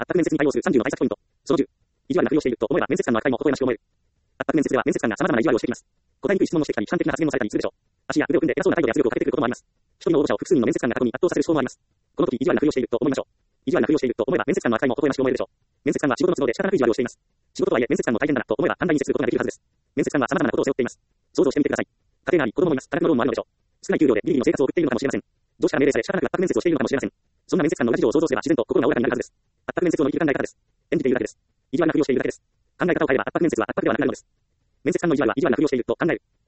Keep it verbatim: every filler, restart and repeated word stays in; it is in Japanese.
圧迫面接に対応するさんじゅうの対策ポイント。そのじゅう。意地悪なふりをしていると思えば面接官の扱いも微笑ましく思える。圧迫面接では面接官が様々な意地悪をしてきます。答えにくい質問をしてきたり、批判的な発言をされたりするでしょう。足や腕を組んで偉そうな態度で圧力をかけてくることもあります。一人の応募者を複数人の面接官が囲み圧倒させる手法もあります。この時意地悪なふりをしていると思いましょう。意地悪なふりをしていると思えば面接官の扱いも微笑ましく思えるでしょう。面接官は仕事の都合で仕方なく意地悪をしています。仕事とはいえ面接官の大変だなと思えば簡単に接することができるはずです。面接官は様々なことを背負っています。想像してみてください。家庭があり、子供もいます。多額のローンもあるのでしょう。少ない給料でギリギリの生活を送っているのかもしれません。上司から命令され仕方なく圧迫面接をしているのかもしれません。そんな面接官の裏事情を想像すれば自然と心が穏やかになるはずです。圧迫面接を乗り切る考え方です。演じているだけです。意地悪なふりをしているだけです。考え方を変えれば圧迫面接は圧迫ではなくなるのです。面接官の意地悪は意地悪なふりをしていると考える。